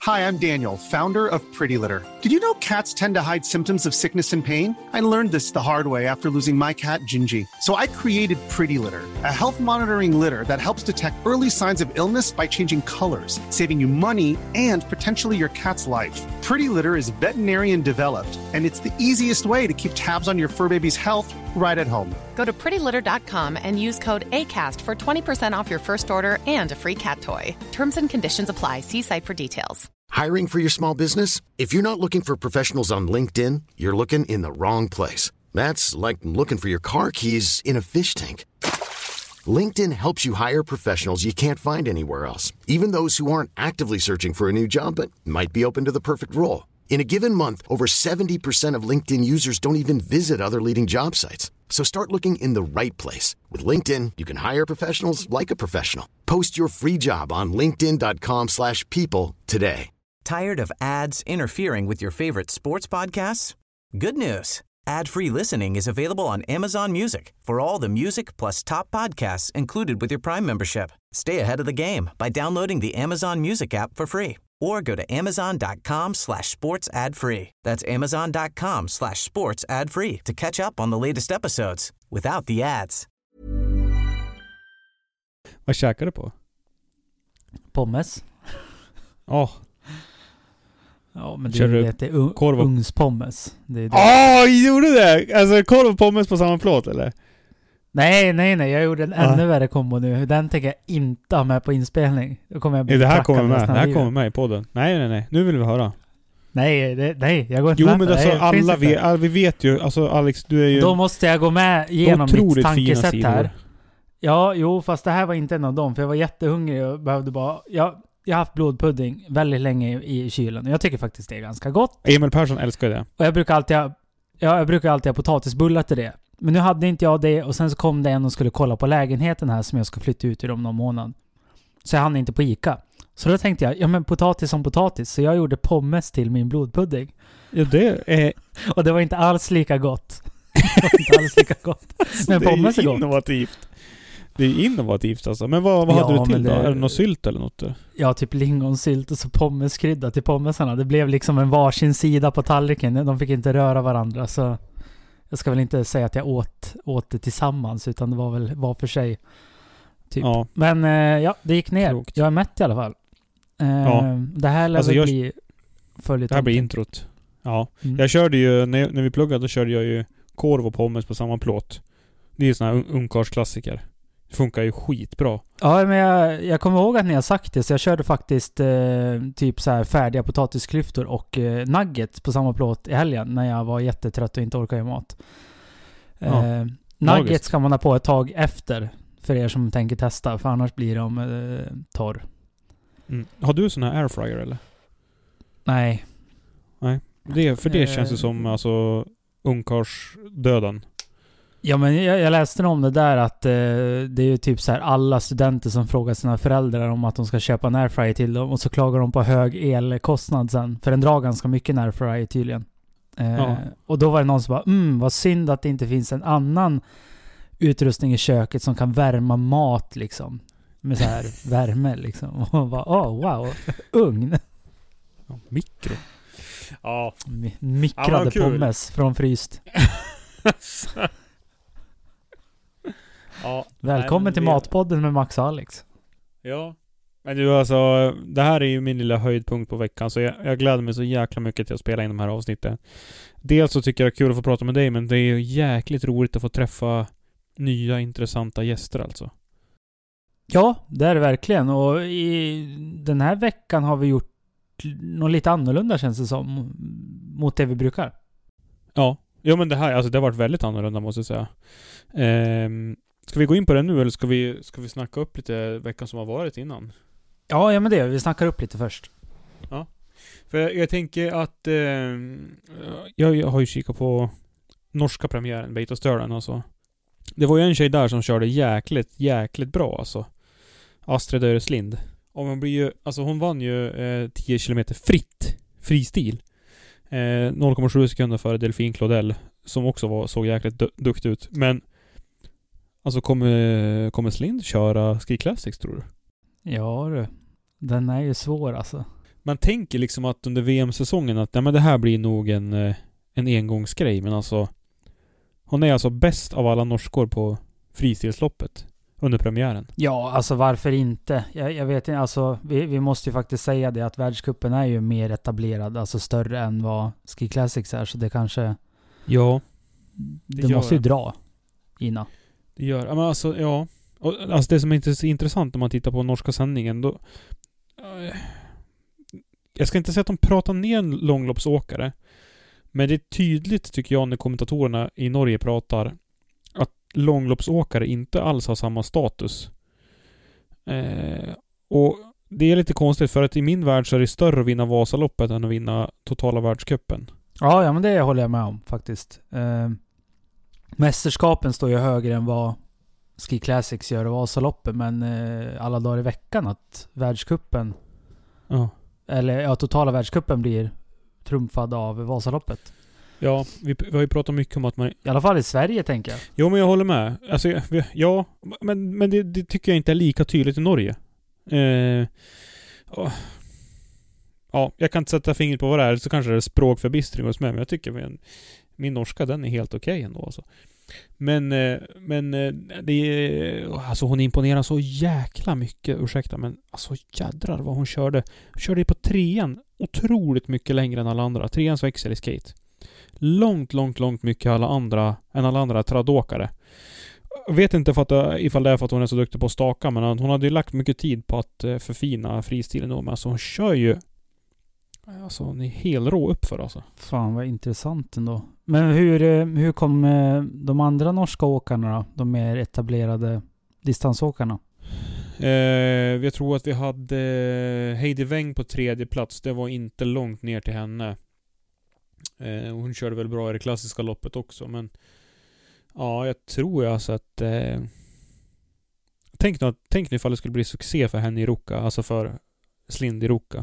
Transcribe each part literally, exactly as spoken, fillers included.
Hi, I'm Daniel, founder of Pretty Litter. Did you know cats tend to hide symptoms of sickness and pain? I learned this the hard way after losing my cat, Gingy. So I created Pretty Litter, a health monitoring litter that helps detect early signs of illness by changing colors, saving you money and potentially your cat's life. Pretty Litter is veterinarian developed, and it's the easiest way to keep tabs on your fur baby's health right at home. Go to pretty litter dot com and use code ACAST for twenty percent off your first order and a free cat toy. Terms and conditions apply. See site for details. Hiring for your small business? If you're not looking for professionals on LinkedIn, you're looking in the wrong place. That's like looking for your car keys in a fish tank. LinkedIn helps you hire professionals you can't find anywhere else, even those who aren't actively searching for a new job but might be open to the perfect role. In a given month, over seventy percent of LinkedIn users don't even visit other leading job sites. So start looking in the right place. With LinkedIn, you can hire professionals like a professional. Post your free job on linkedin dot com slash people today. Tired of ads interfering with your favorite sports podcasts? Good news. Ad-free listening is available on Amazon Music for all the music plus top podcasts included with your Prime membership. Stay ahead of the game by downloading the Amazon Music app for free or go to amazon dot com slash sports ad free. That's amazon dot com slash sports ad free to catch up on the latest episodes without the ads. Vad käkar du på? Pommes. Ja. Oh. Ja, men det är ju det un- korv och... ugnspommes. Det är det. Åh, oh, gjorde du det? Alltså korv och pommes på samma plåt, eller? Nej, nej, nej. Jag gjorde en ah. ännu värre kombo nu. Den tänker jag inte ha med på inspelning. Då kommer jag bli det här kommer med. Det här livet. kommer med i podden. Nej, nej, nej. Nu vill vi höra. Nej, det, nej. Jag går inte jo, med. Jo, men alltså, alla vi, all, vi vet ju. Alltså, Alex, du är ju... Då måste jag gå med genom mitt tankesätt här. Ja, jo, fast det här var inte en av dem. För jag var jättehungrig och behövde bara... Jag, jag har haft blodpudding väldigt länge i, i kylen. Jag tycker faktiskt det är ganska gott. Emil Persson älskar det. Och jag brukar alltid ha, ja, jag brukar alltid ha potatisbullar till det. Men nu hade inte jag det. Och sen så kom det en och skulle kolla på lägenheten här som jag ska flytta ut i om någon månad. Så jag hann inte på Ica. Så då tänkte jag, ja men potatis som potatis. Så jag gjorde pommes till min blodpudding. Ja, det är... Och det var inte alls lika gott. Det var inte alls lika gott. Men det pommes är, är gott. Innovativt. Det är innovativt alltså. Men vad, vad ja, hade du till det... då? Är det något sylt eller något? Ja, typ lingonsylt och så pommeskrydda till pommesarna. Det blev liksom en varsin sida på tallriken. De fick inte röra varandra. Så jag ska väl inte säga att jag åt, åt det tillsammans. Utan det var väl var för sig. Typ. Ja. Men eh, ja, det gick ner. Klokt. Jag är mätt i alla fall. Eh, ja. Det här lär alltså jag, bli Det här blir introt. Ja. Mm. Jag körde ju, när, när vi pluggade då körde jag ju korv och pommes på samma plåt. Det är ju såna här ungkarsklassiker. Det funkar ju skitbra. Ja, men jag, jag kommer ihåg att ni har sagt det. Så jag körde faktiskt eh, typ så här färdiga potatisklyftor och eh, nuggets på samma plåt i helgen. När jag var jättetrött och inte orkade göra mat. Eh, ja. Nuggets ska man ha på ett tag efter. För er som tänker testa. För annars blir de eh, torr. Mm. Har du sån här airfryer eller? Nej. Nej. Det, för det känns det som alltså ungkarsdöden. Ja, men jag, jag läste om det där att eh, det är ju typ så här alla studenter som frågar sina föräldrar om att de ska köpa en airfryer till dem och så klagar de på hög elkostnad sen. För den drar ganska mycket en airfryer tydligen. Eh, ja. Och då var det någon som bara, mm, vad synd att det inte finns en annan utrustning i köket som kan värma mat liksom. Med så här värme liksom. Och bara, oh wow, ugn. Ja, mikro. Ja. Mi- mikrade ja, pommes från fryst. Ja, välkommen nej, till det... Matpodden med Max och Alex. Ja. Men du alltså, det här är ju min lilla höjdpunkt på veckan. Så jag, jag gläder mig så jäkla mycket till att spela in de här avsnitten. Dels så tycker jag det är kul att få prata med dig. Men det är ju jäkligt roligt att få träffa nya intressanta gäster alltså. Ja, det är det verkligen. Och i den här veckan har vi gjort något lite annorlunda känns det som. Mot det vi brukar. Ja, ja men det här alltså, det har varit väldigt annorlunda måste jag säga. Ehm, ska vi gå in på det nu eller ska vi, ska vi snacka upp lite veckan som har varit innan? Ja, ja men det. Vi snackar upp lite först. Ja, för jag, jag tänker att eh, jag, jag har ju kikat på norska premiären Beta Stören alltså. Det var ju en tjej där som körde jäkligt, jäkligt bra alltså. Astrid Öreslind. Och man blir ju, alltså hon vann ju eh, tio kilometer fritt, fristil. Eh, noll komma sju sekunder före Delfin Claudel som också var, såg jäkligt du- duktig ut. Men alltså kommer, kommer Slind köra Ski Classics tror du? Ja du. Den är ju svår alltså. man tänker liksom att under V M-säsongen att nej, men det här blir nog en, en engångsgrej. Men alltså hon är alltså bäst av alla norskor på fristilsloppet under premiären. Ja, alltså varför inte? Jag, jag vet inte, alltså vi, vi måste ju faktiskt säga det att världscupen är ju mer etablerad, alltså större än vad Ski Classics är, så det kanske... Ja. Det, det måste ju dra, Ina. Det gör, men alltså, ja. Och, alltså det som är så intressant om man tittar på norska sändningen, då... Jag ska inte säga att de pratar ner en långloppsåkare, men det är tydligt tycker jag när kommentatorerna i Norge pratar att långloppsåkare inte alls har samma status. Eh, och det är lite konstigt för att i min värld så är det större att vinna Vasaloppet än att vinna totala världscupen. Ja, ja men det håller jag med om faktiskt. Eh, mästerskapen står ju högre än vad Ski Classics gör och Vasaloppet, men eh, alla dagar i veckan att världscupen ja. eller ja, totala världscupen blir trumfad av Vasaloppet. Ja, vi, vi har ju pratat mycket om att man... I alla fall i Sverige, tänker jag. Jo, men jag håller med. Alltså, ja, men, men det, det tycker jag inte är lika tydligt i Norge. Eh, oh. Ja, jag kan inte sätta fingret på vad det är, så kanske det är språkförbistring hos mig, men jag tycker min, min norska, den är helt okej okay ändå. Alltså. Men, men det är, alltså hon imponerar så jäkla mycket, ursäkta, men alltså jädrar vad hon körde. Hon körde på trean otroligt mycket längre än alla andra. Treans växel i skate. Långt, långt, långt mycket alla andra än alla andra tradåkare. Jag vet inte för att, ifall det är för att hon är så duktig på att staka, men hon hade ju lagt mycket tid på att förfina fristilen då, men alltså hon kör ju alltså hon är helt rå upp för alltså. Fan vad intressant ändå. Men hur, hur kom de andra norska åkarna då? De mer etablerade distansåkarna? Eh, jag tror att vi hade Heidi Weng på tredje plats. Det var inte långt ner till henne. Eh, hon körde väl bra i det klassiska loppet också, men ja, jag tror alltså att eh, tänk nu, tänk nu ifall det skulle bli succé för henne i Ruka, alltså för Slind i Ruka.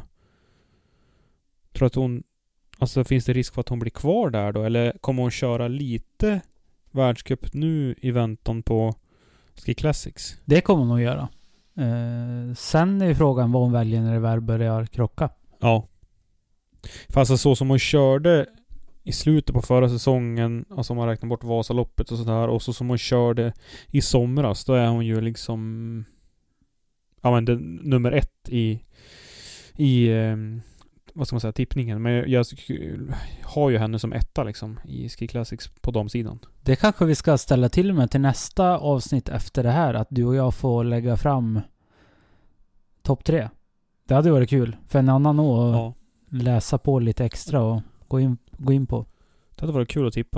Tror att hon, alltså finns det risk för att hon blir kvar där då, eller kommer hon köra lite världscup nu i väntan på Ski Classics? Det kommer hon nog göra. Eh, sen är ju frågan vad hon väljer när det väl börjar krocka. Ja. För alltså så som hon körde i slutet på förra säsongen, alltså om man räknar bort Vasaloppet och sådär, och så som hon körde i somras, då är hon ju liksom ja men det, nummer ett i i eh, vad ska man säga, tippningen. Men jag har ju henne som etta liksom i Ski Classics på damsidan. Det kanske vi ska ställa till med till nästa avsnitt efter det här, att du och jag får lägga fram topp tre. Det hade varit kul för en annan att ja. läsa på lite extra och gå in, gå in på. Det hade varit kul att tippa.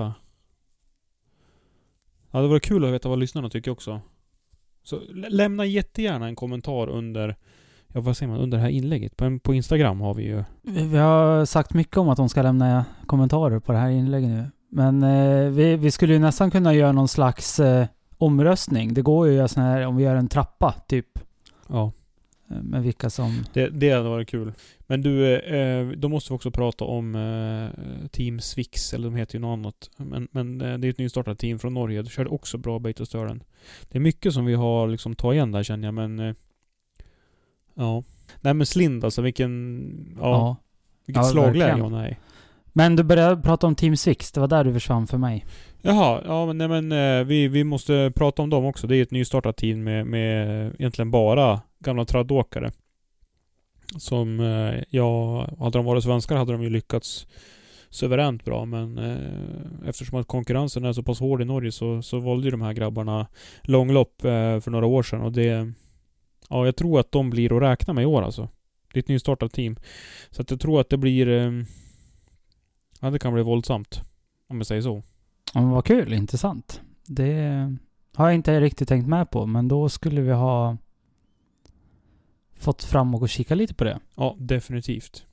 Det hade varit kul att veta vad lyssnarna tycker också. Så lämna jättegärna en kommentar under ja, vad säger man, under det här inlägget. På, på Instagram har vi ju... Vi har sagt mycket om att de ska lämna kommentarer på det här inlägget nu. Men eh, vi, vi skulle ju nästan kunna göra någon slags eh, omröstning. Det går ju att göra sån här, om vi gör en trappa, typ. Ja. Med vilka som... Det, det hade varit kul. Men du, eh, då måste vi också prata om eh, Team Swix, eller de heter ju något annat. Men, men eh, det är ett nystartat team från Norge. Du körde också bra Beitostören. Det är mycket som vi har liksom tagit igen där, känner jag, men... Eh, ja. Nej men Slind alltså, vilken ja, ja. vilket ja, slagläge hon är. Men du började prata om Team Swix, det var där du försvann för mig. Jaha, ja men, nej, men eh, vi, vi måste prata om dem också. Det är ett nystartat team med, med egentligen bara gamla tradåkare. Som eh, ja, hade de varit svenskar hade de ju lyckats suveränt bra, men eh, eftersom att konkurrensen är så pass hård i Norge så, så valde ju de här grabbarna långlopp eh, för några år sedan, och det ja, jag tror att de blir att räkna med i år alltså. Det är ett nystartat team. Så att jag tror att det blir eh, ja, det kan bli våldsamt om jag säger så. Ja, men vad kul, intressant. Det har jag inte riktigt tänkt med på, men då skulle vi ha fått fram och kika lite på det. Ja, definitivt.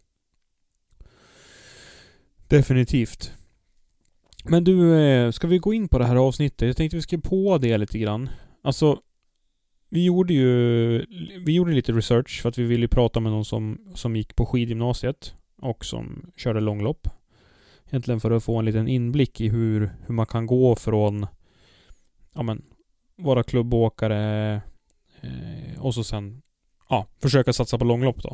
Definitivt. Men du, ska vi gå in på det här avsnittet? Jag tänkte vi ska på det lite grann. Alltså, vi gjorde ju vi gjorde lite research för att vi ville prata med någon som, som gick på skidgymnasiet och som körde långlopp. Egentligen för att få en liten inblick i hur, hur man kan gå från ja men, vara klubbåkare eh, och så sen ja, försöka satsa på långlopp då.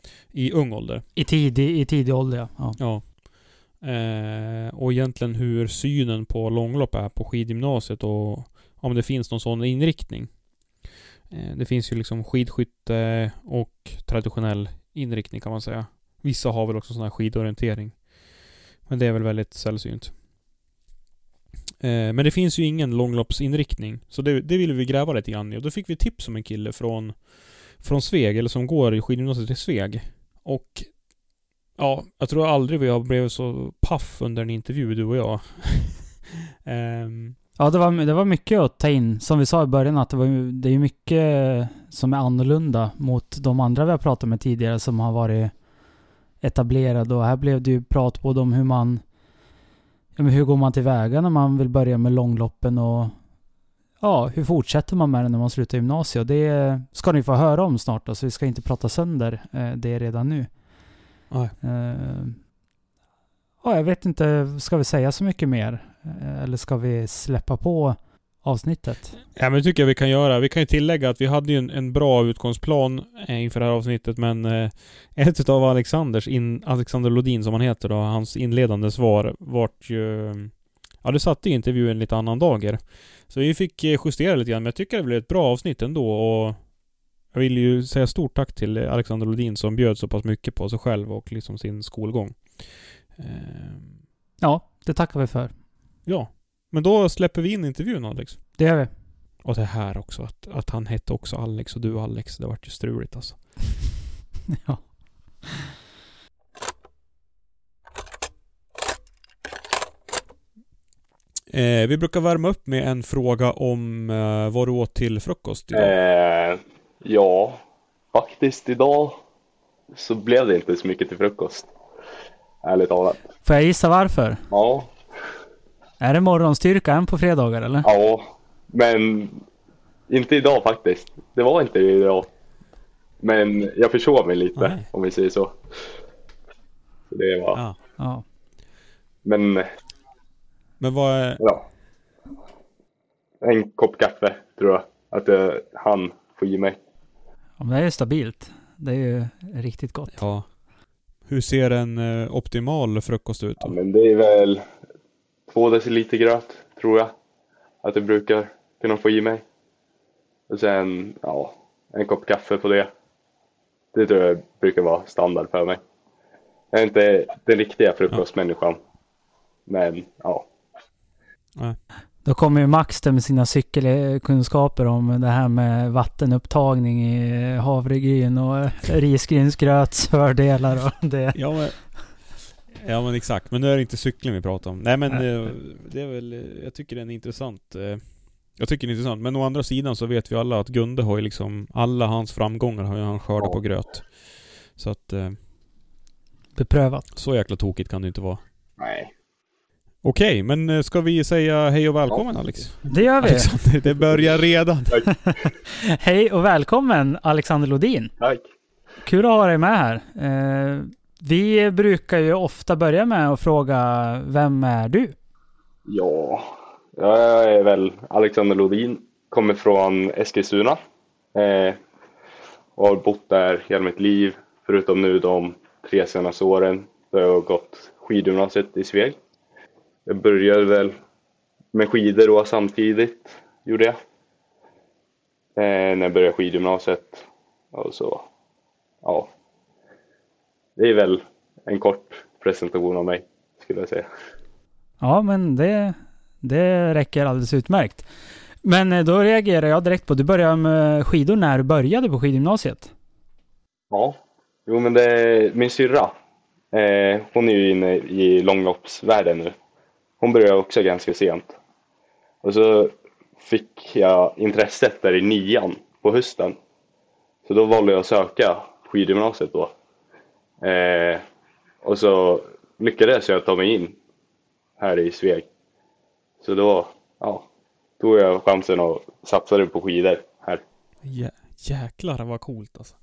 i ung ålder. I tidig, i tidig ålder, ja. ja. Ja. Eh, och egentligen hur synen på långlopp är på skidgymnasiet och om det finns någon sån inriktning. Eh, det finns ju liksom skidskytte och traditionell inriktning kan man säga. Vissa har väl också sån här skidorientering. Men det är väl väldigt sällsynt. Eh, men det finns ju ingen långloppsinriktning. Så det, det ville vi gräva lite grann i. Och då fick vi tips om en kille från, från Sveg, eller som går i skidgymnasiet i Sveg. Och ja, jag tror aldrig vi har blivit så paff under en intervju, du och jag. um, ja, det var, det var mycket att ta in. Som vi sa i början, att det, var, det är mycket som är annorlunda mot de andra vi har pratat med tidigare som har varit etablerade. Och här blev det ju prat både om hur man ja, men hur går man tillväga när man vill börja med långloppen och ja, hur fortsätter man med det när man slutar gymnasiet. Och det ska ni få höra om snart då, så vi ska inte prata sönder eh, det redan nu. Nej. Uh, ja, jag vet inte, ska vi säga så mycket mer? Uh, eller ska vi släppa på avsnittet? Ja, men det tycker jag vi kan göra. Vi kan ju tillägga att vi hade ju en, en bra utgångsplan eh, inför det här avsnittet, men eh, ett av Alexanders, in, Alexander Lodin som han heter då, hans inledande svar vart ju, ja, det satte ju intervjun lite annan dagar. Så vi fick justera lite grann, men jag tycker det blev ett bra avsnitt ändå, och jag vill ju säga stort tack till Alexander Lodin som bjöd så pass mycket på sig själv och liksom sin skolgång. Ehm. Ja, det tackar vi för. Ja, men då släpper vi in intervjun, Alex. Det gör vi. Och det här också, att, att han hette också Alex och du Alex, det vart ju struligt alltså. Ja. Eh, vi brukar värma upp med en fråga om eh, vad du åt till frukost idag. Eh, ja, faktiskt idag så blev det inte så mycket till frukost. Ärligt talat. Får jag gissa varför? Ja. Är det morgonstyrka än på fredagar eller? Ja, men inte idag faktiskt. Det var inte idag. Men jag försov mig lite, nej, om vi säger så. Så det var... Ja. Ja. Men... Men vad är... Ja. En kopp kaffe, tror jag. Att uh, han får ge mig. Ja, men det är stabilt. Det är ju riktigt gott. Ja. Hur ser en uh, optimal frukost ut då? Ja, men det är väl två deciliter gröt, tror jag. Att det brukar kunna få i mig. Och sen, ja, en kopp kaffe på det. Det tror jag brukar vara standard för mig. Jag är inte den riktiga frukostmänniskan. Ja. Men, ja. Nej. Då kommer ju Max där med sina cykelkunskaper om det här med vattenupptagning i havregryn och risgrynsgröts fördelar och det. Ja men, ja men exakt, men nu är det inte cykling vi pratar om. Nej men Nej. det är väl, jag tycker det är intressant. Jag tycker det är intressant, men å andra sidan så vet vi alla att Gunde har ju liksom, alla hans framgångar har ju han skördat på gröt. Så att beprövat. Så jäkla tokigt kan det inte vara. Nej. Okej, men ska vi säga hej och välkommen, Alex? Det gör vi. Alexander, det börjar redan. Hej och välkommen, Alexander Lodin. Tack. Kul att ha dig med här. Eh, vi brukar ju ofta börja med att fråga, vem är du? Ja, jag är väl Alexander Lodin. Kommer från Eskilstuna. Eh, och har bott där hela mitt liv. Förutom nu de tre senaste åren. Då jag har gått skidgymnasiet i Sveg. Jag började väl med skidor då samtidigt, gjorde jag. Eh, när jag började skidgymnasiet. Och så, ja. Det är väl en kort presentation av mig, skulle jag säga. Ja, men det, det räcker alldeles utmärkt. Men då reagerar jag direkt på, du började med skidor när du började på skidgymnasiet. Ja, jo men det är min syrra. Eh, hon är ju inne i långloppsvärlden nu. Hon började också ganska sent. Och så fick jag intresset där i nian på hösten. Så då valde jag att söka skidgymnasiet då. Eh, och så lyckades jag ta mig in här i Sveg. Så då, ja, tog jag chansen och satsade på skidor här. Jä- jäklar vad coolt alltså.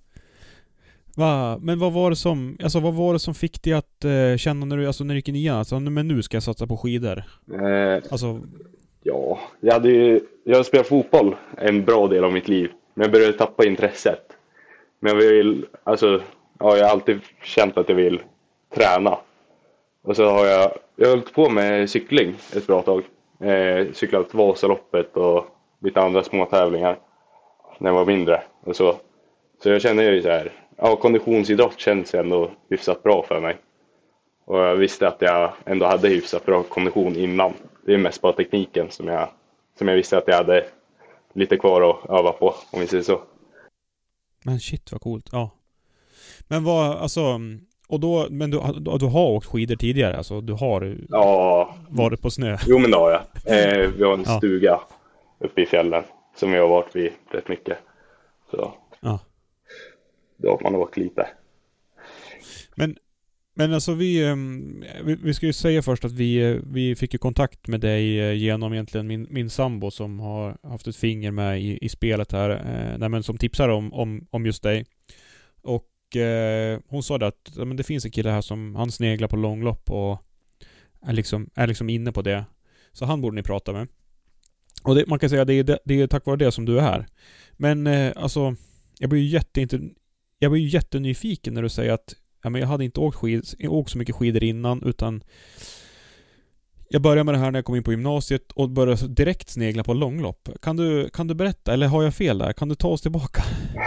Va, men vad var det som, alltså vad var det som fick dig att eh, känna när du, alltså när du gick i nian, alltså, men nu ska jag satsa på skidor? Eh, alltså... Ja, jag hade ju, jag har spelat fotboll en bra del av mitt liv. Men jag började tappa intresset. Men jag vill, alltså, ja, jag har alltid känt att jag vill träna. Och så har jag, jag har hållit på med cykling ett bra tag. Eh, cyklat Vasaloppet och lite andra små tävlingar när jag var mindre. Och så. så jag känner ju så här, ja, konditionsidrott känns ändå hyfsat bra för mig. Och jag visste att jag ändå hade hyfsat bra kondition innan. Det är mest bara tekniken som jag, som jag visste att jag hade lite kvar att öva på, om vi säger så. Men shit vad coolt, ja. Men vad, alltså, och då, men du, du har åkt skidor tidigare, alltså du har ja. varit på snö? Jo, men det har jag. Eh, vi har en ja. stuga uppe i fjällen som vi har varit vid rätt mycket. Så ja. Då har man åkt lite. Men Men alltså vi, vi, vi ska ju säga först att vi, vi fick ju kontakt med dig genom egentligen min, min sambo som har haft ett finger med i, i spelet här, eh, nej, men som tipsar om, om, om just dig. Och eh, hon sa det att ja, men det finns en kille här som han sneglar på långlopp och är liksom, är liksom inne på det. Så han borde ni prata med. Och det, man kan säga att det är, det är tack vare det som du är här. Men eh, alltså, jag blir ju jätte, jag blir ju jättenyfiken när du säger att ja, men jag hade inte åkt, skid, åkt så mycket skidor innan, utan jag började med det här när jag kom in på gymnasiet och började direkt snegla på långlopp. Kan du, kan du berätta, eller har jag fel där? Kan du ta oss tillbaka?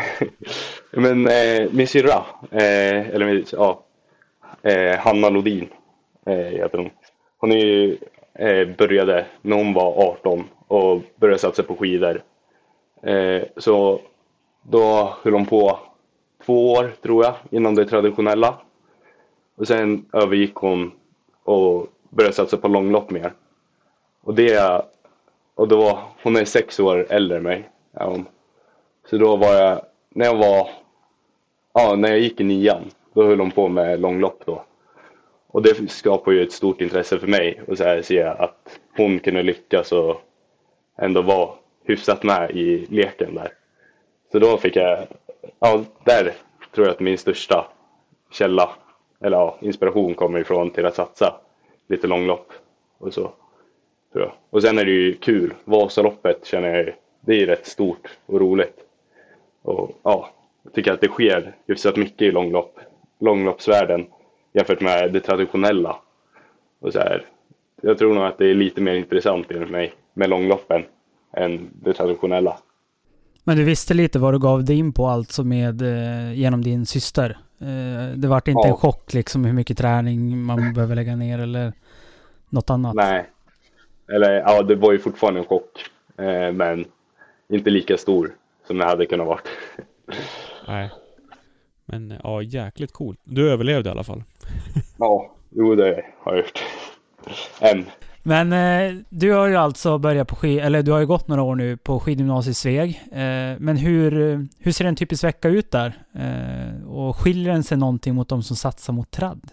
Men eh, min syrra, eh, eller min, ja, eh, Hanna Lodin, eh, heter hon. Hon är ju, eh, började när hon var arton och började satsa på skidor. Eh, så då höll hon på två år, tror jag, inom det traditionella. Och sen övergick hon och började satsa på långlopp mer. Och det, och då, hon är sex år äldre än mig. Ja. Så då var jag, när jag var, ja, när jag gick i nian, då höll hon på med långlopp då. Och det skapade ju ett stort intresse för mig. Och så här ser jag att hon kunde lyckas och ändå vara hyfsat med i leken där. Så då fick jag, ja, där tror jag att min största källa, eller ja, inspiration kommer ifrån till att satsa lite långlopp och så, tror jag. Och sen är det ju kul, Vasaloppet känner jag, det är rätt stort och roligt. Och ja, jag tycker att det sker just så mycket i långlopp, långloppsvärlden jämfört med det traditionella. Och så här, jag tror nog att det är lite mer intressant enligt mig med långloppen än det traditionella. Men du visste lite vad du gav dig in på, alltså med eh, genom din syster. Eh, det var inte ja. en chock liksom hur mycket träning man behöver lägga ner eller något annat? Nej, eller ja, det var ju fortfarande en chock, eh, men inte lika stor som det hade kunnat varit. Nej, men ja, jäkligt coolt. Du överlevde i alla fall. Ja, jo, det har jag gjort. Än. Men eh, du har ju alltså börjat på skid, eller du har ju gått några år nu på skidgymnasiet Sveg. Eh, men hur, hur ser en typisk vecka ut där? Eh, och skiljer den sig någonting mot de som satsar mot tradd?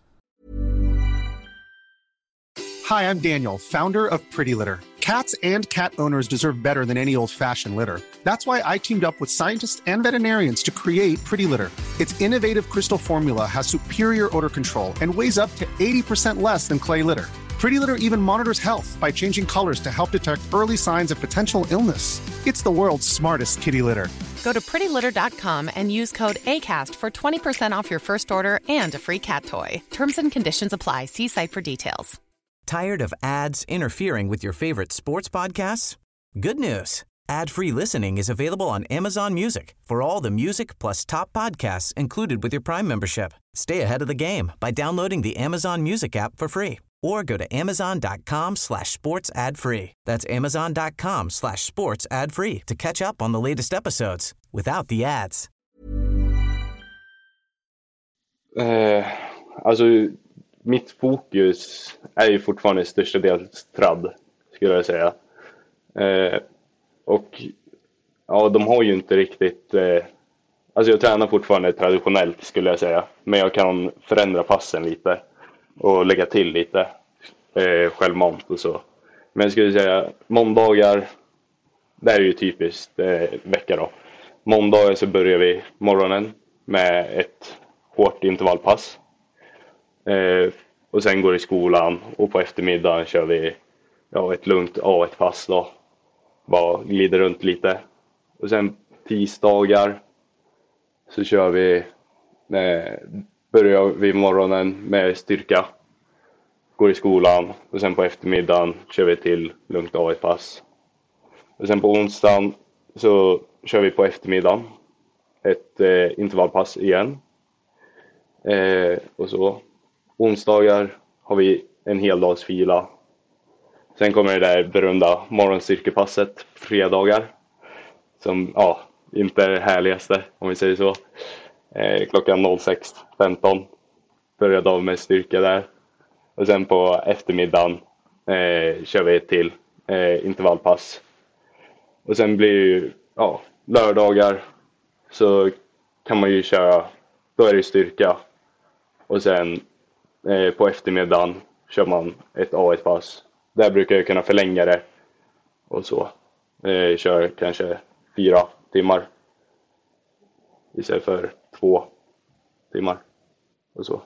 Hi, I'm Daniel, founder of Pretty Litter. Cats and cat owners deserve better than any old-fashioned litter. That's why I teamed up with scientists and veterinarians to create Pretty Litter. Its innovative crystal formula has superior odor control and weighs up to eighty percent less than clay litter. Pretty Litter even monitors health by changing colors to help detect early signs of potential illness. It's the world's smartest kitty litter. Go to pretty litter dot com and use code ACAST for twenty percent off your first order and a free cat toy. Terms and conditions apply. See site for details. Tired of ads interfering with your favorite sports podcasts? Good news. Ad-free listening is available on Amazon Music for all the music plus top podcasts included with your Prime membership. Stay ahead of the game by downloading the Amazon Music app for free or go to amazon.com slash sports ad free. That's amazon.com slash sports ad free to catch up on the latest episodes without the ads. Eh, alltså, mitt fokus är ju fortfarande största dels tradd, skulle jag säga. Eh, och ja, de har ju inte riktigt... Eh, alltså jag tränar fortfarande traditionellt, skulle jag säga. Men jag kan förändra passen lite och lägga till lite eh, självmant och så. Men jag skulle säga måndagar, det här är ju typiskt eh, vecka då. Måndagar så börjar vi morgonen med ett hårt intervallpass. Eh, och sen går i skolan och på eftermiddagen kör vi ja, ett lugnt A ett-pass då. Bara glider runt lite. Och sen tisdagar så kör vi eh, börjar vi morgonen med styrka. Går i skolan och sen på eftermiddagen kör vi till lugnt A ett-pass. Och sen på onsdagen så kör vi på eftermiddagen ett eh, intervallpass igen. Eh, och så onsdagar har vi en heldagsvila. Sen kommer det där berömda morgonstyrkepasset fredagar. Som ja, inte är det härligaste om vi säger så. Eh, klockan sex femton började av med styrka där. Och sen på eftermiddagen eh, kör vi till eh, intervallpass. Och sen blir det ju ja, lördagar så kan man ju köra, då är det styrka. Och sen eh, på eftermiddagen kör man ett A ett-pass. Där brukar jag kunna förlänga det. Och så eh, kör kanske fyra timmar istället för två timmar. Och så.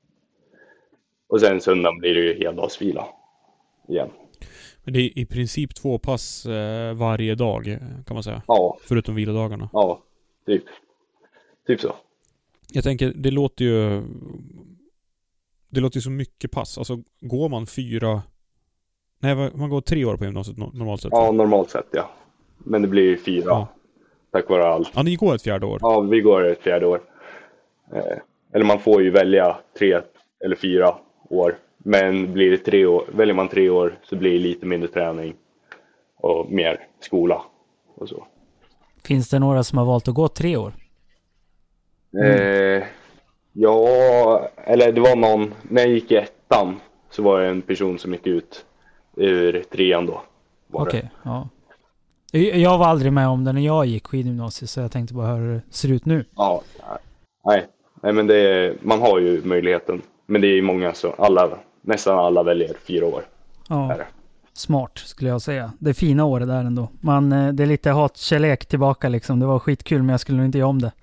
Och sen söndagen blir det ju heldagsvila igen. Men det är i princip två pass eh, varje dag kan man säga. Ja. Förutom vilodagarna. Ja, typ. Typ så. Jag tänker, det låter ju det låter ju så mycket pass. Alltså går man fyra nej, man går tre år på gymnasiet normalt sett. Ja, normalt sett, ja. Men det blir fyra. Ja. Tack vare allt. Ja, ni går ett fjärde år. Ja, vi går ett fjärde år. Eh, eller man får ju välja tre eller fyra år. Men blir det tre år, väljer man tre år så blir det lite mindre träning och mer skola och så. Finns det några som har valt att gå tre år? Mm. Eh, ja, eller det var någon, när jag gick i ettan så var det en person som gick ut ur trean då. Okej, okay, ja. Jag var aldrig med om det när jag gick skidgymnasiet så jag tänkte bara höra hur det ser ut nu. Ja, nej, nej men det är, man har ju möjligheten. Men det är många så, alla, nästan alla väljer fyra år. Ja, smart skulle jag säga. Det är fina året där ändå. Man, det är lite hatkärlek tillbaka liksom. Det var skitkul men jag skulle nog inte göra om det.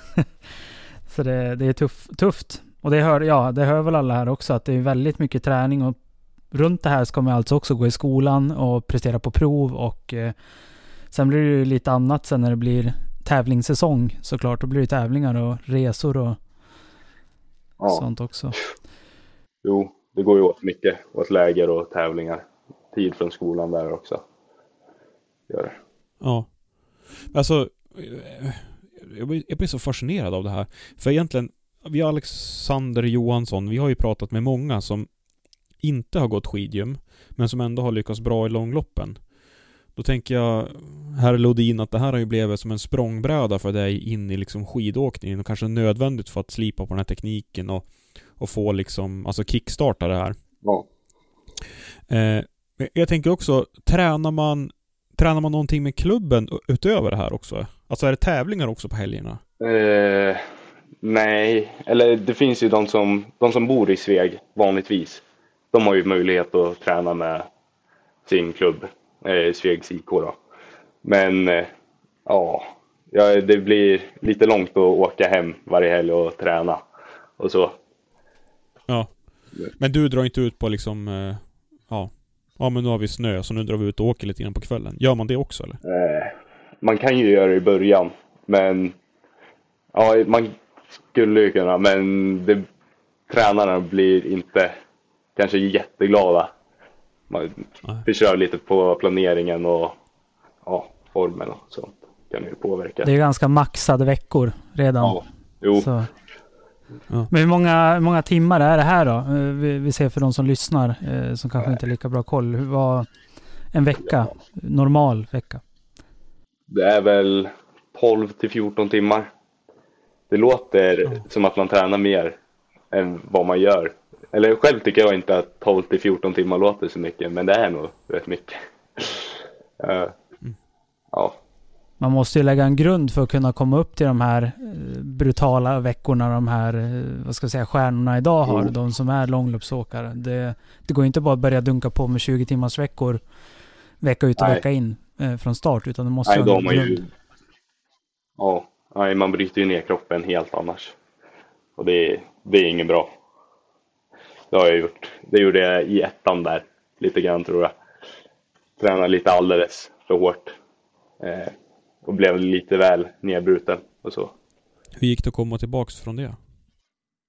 Så det, det är tuff, tufft. Och det hör, ja, det hör väl alla här också att det är väldigt mycket träning och runt det här ska man alltså också gå i skolan och prestera på prov och eh, sen blir det ju lite annat sen när det blir tävlingssäsong såklart. Då blir det tävlingar och resor och ja. Sånt också. Jo, det går ju åt mycket. Åt läger och tävlingar. Tid från skolan där också. Gör det. Ja. Alltså, jag blir, jag blir så fascinerad av det här. För egentligen, vi Alexander Johansson, vi har ju pratat med många som inte har gått skidgym, men som ändå har lyckats bra i långloppen. Då tänker jag, herr Lodin, att det här har ju blivit som en språngbräda för dig in i liksom skidåkningen och kanske nödvändigt för att slipa på den här tekniken och, och få liksom, alltså kickstarta det här. Ja. Eh, jag tänker också, tränar man tränar man någonting med klubben utöver det här också? Alltså är det tävlingar också på helgerna? Eh, nej, eller det finns ju de som, de som bor i Sveg vanligtvis. De har ju möjlighet att träna med sin klubb. Svegs I K då. Men eh, ja, ja, det blir lite långt att åka hem varje helg och träna och så. Ja. Men du drar inte ut på liksom eh, ja. Ja, men nu har vi snö så nu drar vi ut och åker lite grann på kvällen. Gör man det också eller? Eh, man kan ju göra det i början, men ja, man skulle ju kunna, men det, tränarna blir inte kanske jätteglada. Man kör lite på planeringen och ja, formen och sånt kan ju påverka. Det är ganska maxade veckor redan. Ja, jo. Så. Ja. Men hur många, hur många timmar är det här då? Vi, vi ser för de som lyssnar eh, som kanske Nej. inte har lika bra koll. Hur var en vecka, normal vecka? Det är väl tolv till fjorton timmar. Det låter ja. som att man tränar mer än vad man gör. Eller själv tycker jag inte att tolv till fjorton timmar låter så mycket, men det är nog rätt mycket. uh, mm. Ja. Man måste ju lägga en grund för att kunna komma upp till de här brutala veckorna, de här, vad ska jag säga, stjärnorna idag har, mm. de som är långloppsåkare. Det, det går inte bara att börja dunka på med tjugo timmars veckor vecka ut och nej. vecka in eh, från start, utan det måste nej, ha en grund. Ju, ja, nej, man bryter ju ner kroppen helt annars. Och det, det är inget bra. Det har jag gjort. Det gjorde jag i ettan där. Lite grann tror jag. Tränade lite alldeles för hårt. Eh, och blev lite väl nedbruten och så. Hur gick det att komma tillbaks från det?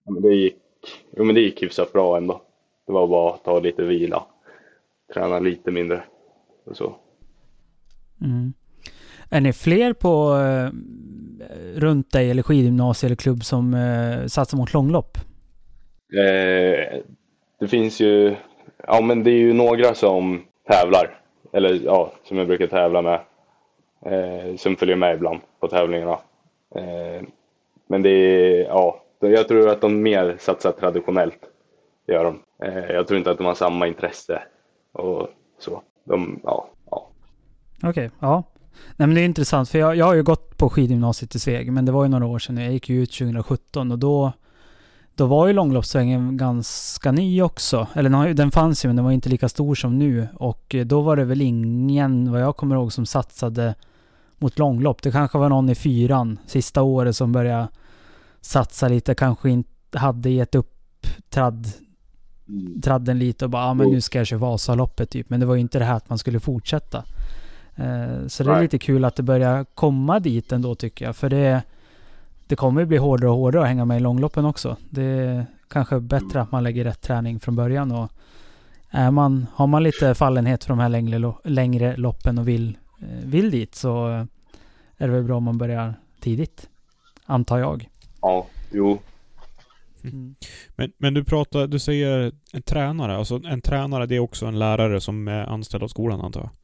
Ja, men det gick, jo, men det gick hyfsat bra ändå. Det var bara att ta lite vila. Träna lite mindre. Och så. Mm. Är ni fler på eh, runt dig eller skidgymnasie eller klubb som eh, satsar mot långlopp? Eh, det finns ju, ja men det är ju några som tävlar. Eller ja, som jag brukar tävla med. Eh, som följer med ibland på tävlingarna. Eh, men det är, ja, jag tror att de mer satsar traditionellt. Det gör de. Eh, jag tror inte att de har samma intresse och så. De, ja, ja. Okej, okay, ja. Nej, men det är intressant för jag, jag har ju gått på skidgymnasiet i Sveg, men det var ju några år sedan. Jag gick ju ut tjugo sjutton och då då var ju långloppssvängen ganska ny också. Eller den fanns ju, men den var inte lika stor som nu. Och då var det väl ingen, vad jag kommer ihåg, som satsade mot långlopp. Det kanske var någon i fyran sista året som började satsa lite, kanske inte hade gett upp tradd, tradden lite och bara, ah, men nu ska jag köra Vasaloppet typ. Men det var ju inte det här att man skulle fortsätta. Eh, så det är lite kul att det börjar komma dit ändå, tycker jag. För det, det kommer ju bli hårdare och hårdare att hänga med i långloppen också. Det är kanske bättre att man lägger rätt träning från början. Och är man, har man lite fallenhet för de här längre, längre loppen och vill, vill dit, så är det väl bra om man börjar tidigt, antar jag. Ja, jo. Mm. Men, men du pratar, du säger en tränare. Alltså en tränare, det är också en lärare som är anställd av skolan, antar jag.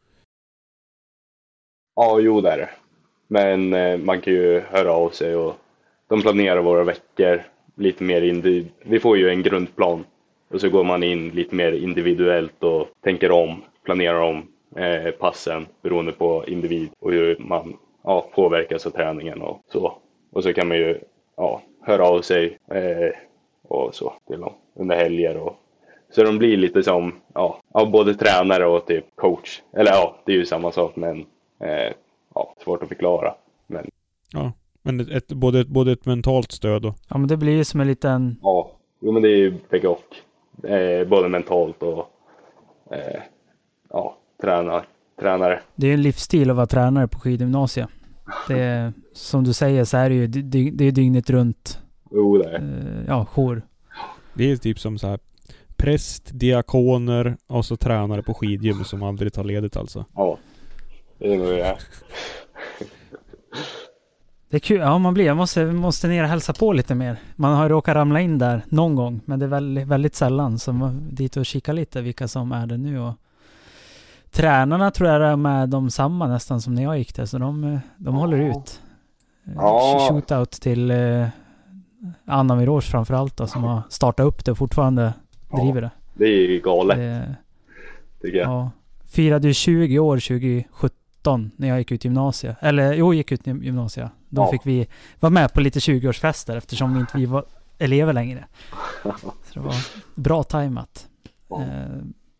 Ja, jo det är det. Men eh, man kan ju höra av sig och de planerar våra veckor lite mer individ. Vi får ju en grundplan och så går man in lite mer individuellt och tänker om, planerar om eh, passen beroende på individ och hur man ja, påverkas av träningen och så. Och så kan man ju ja, höra av sig eh, och så till dem under helger. Och, så de blir lite som ja, både tränare och typ coach. Eller ja, det är ju samma sak, men eh, ja, svårt att förklara. Men ja, men ett, ett, både, ett, både ett mentalt stöd och... Ja, men det blir ju som en liten... Ja, jo, men det är ju bägge och. Eh, både mentalt och eh, ja, träna, tränare. Det är ju en livsstil att vara tränare på skidgymnasiet. Det är, som du säger, så är det ju det, det är dygnet runt. Jo, det är. Eh, ja, jour. Det är typ som så här präst, diakoner och så tränare på skidgym som aldrig tar ledigt alltså. Ja, det är nog det. Det är kul. Ja, man blir. Jag måste, måste ner och hälsa på lite mer. Man har råkat ramla in där någon gång, men det är väldigt, väldigt sällan. Så man dit och kika lite vilka som är det nu. Och tränarna tror jag är med de samma nästan som när jag gick där. Så de, de håller ut. Ja. Shootout till eh, Anna Mirås framförallt då, som har startat upp det och fortfarande ja, driver det. Det är ju galet. Det, tycker jag. Ja. Firade ju tjugo år tjugo sjutton när jag gick ut gymnasiet. Eller jo, gick ut gymnasiet. Då ja. fick vi vara med på lite tjugo-årsfester eftersom vi inte vi var elever längre. Så det var bra tajmat. Ja. Eh.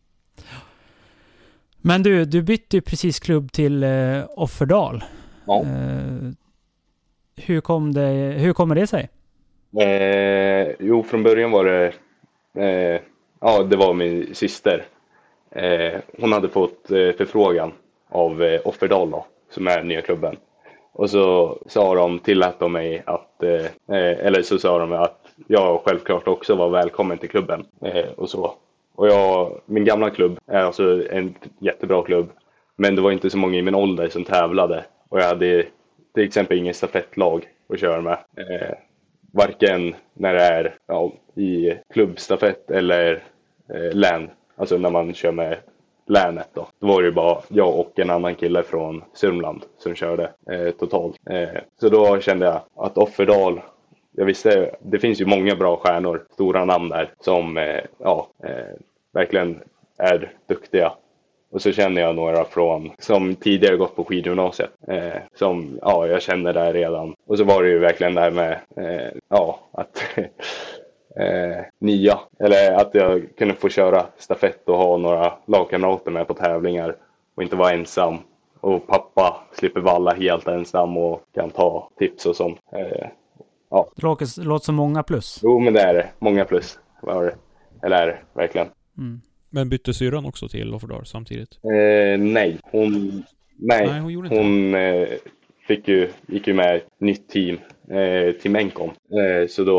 Men du, du bytte ju precis klubb till eh, Offerdal. Ja. Eh, hur, kom det, hur kommer det sig? Eh, jo, från början var det eh, ja, det var min syster. Eh, hon hade fått eh, förfrågan av eh, Offerdal då, som är nya klubben. Och så sa de, tillät de mig att, eh, eller så sa de att jag självklart också var välkommen till klubben eh, och så. Och jag, min gamla klubb är alltså en jättebra klubb, men det var inte så många i min ålder som tävlade. Och jag hade till exempel ingen stafettlag att köra med. Eh, varken när det är ja, i klubbstafett eller eh, län, alltså när man kör med länet då. Då var det ju bara jag och en annan kille från Sörmland som körde eh, totalt. Eh, så då kände jag att Offerdal, jag visste, det finns ju många bra stjärnor, stora namn där som eh, ja, eh, verkligen är duktiga. Och så känner jag några från som tidigare gått på skidgymnasiet eh, som ja, jag känner där redan. Och så var det ju verkligen där med eh, ja, att Eh, nya, eller att jag kunde få köra stafett och ha några lagkamrater med på tävlingar och inte vara ensam, och pappa slipper valla helt ensam och kan ta tips och sånt. Eh, ja. Det låter, låter som många plus. Jo, men det är det, många plus var det. Eller är det verkligen. Mm. Men bytte syrran också till Offerdal samtidigt? Eh, nej, hon nej, nej hon, gjorde inte. hon eh, fick ju, gick ju med ett nytt team, eh, Team Encom. Eh, så då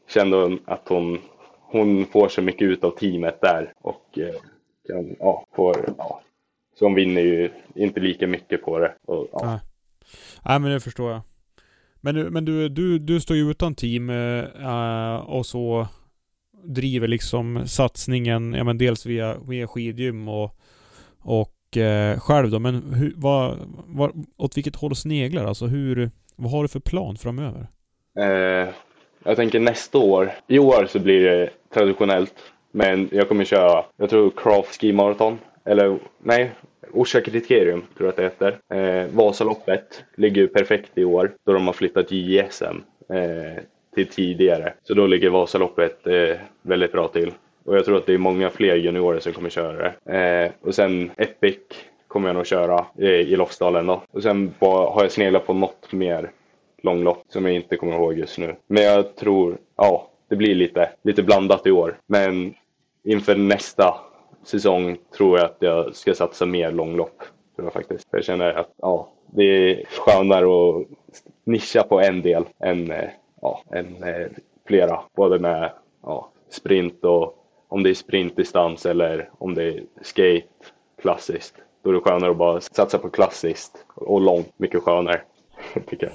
kände hon att hon, hon får så mycket ut av teamet där. Och eh, kan, ja, får, ja. Så hon vinner ju inte lika mycket på det. Och, ja. Nej. Nej, men det förstår jag. Men, men du, du, du står ju utan team äh, och så driver liksom satsningen, ja, men dels via, via skidgym och, och äh, själv då. Men hur, vad, vad, åt vilket håll sneglar? Alltså hur, vad har du för plan framöver? Eh, jag tänker nästa år. I år så blir det traditionellt. Men jag kommer köra, jag tror Craft Ski Marathon. Eller nej, Orsa Kriterium tror jag att det heter. Eh, Vasaloppet ligger ju perfekt i år. Då de har flyttat J S M eh, till tidigare. Så då ligger Vasaloppet eh, väldigt bra till. Och jag tror att det är många fler juniorer som kommer köra det. Eh, och sen Epic kommer jag nog köra eh, i Lofsdalen då. Och sen bara, har jag sneglat på något mer långlopp som jag inte kommer ihåg just nu. Men jag tror, ja, det blir lite, lite blandat i år. Men inför nästa säsong tror jag att jag ska satsa mer långlopp. Tror jag faktiskt. För jag känner att ja, det är skönare att nischa på en del än, ja, än flera. Både med ja, sprint och om det är sprintdistans eller om det är skate klassiskt. Då är det skönare att bara satsa på klassiskt och långt. Mycket skönare, tycker jag.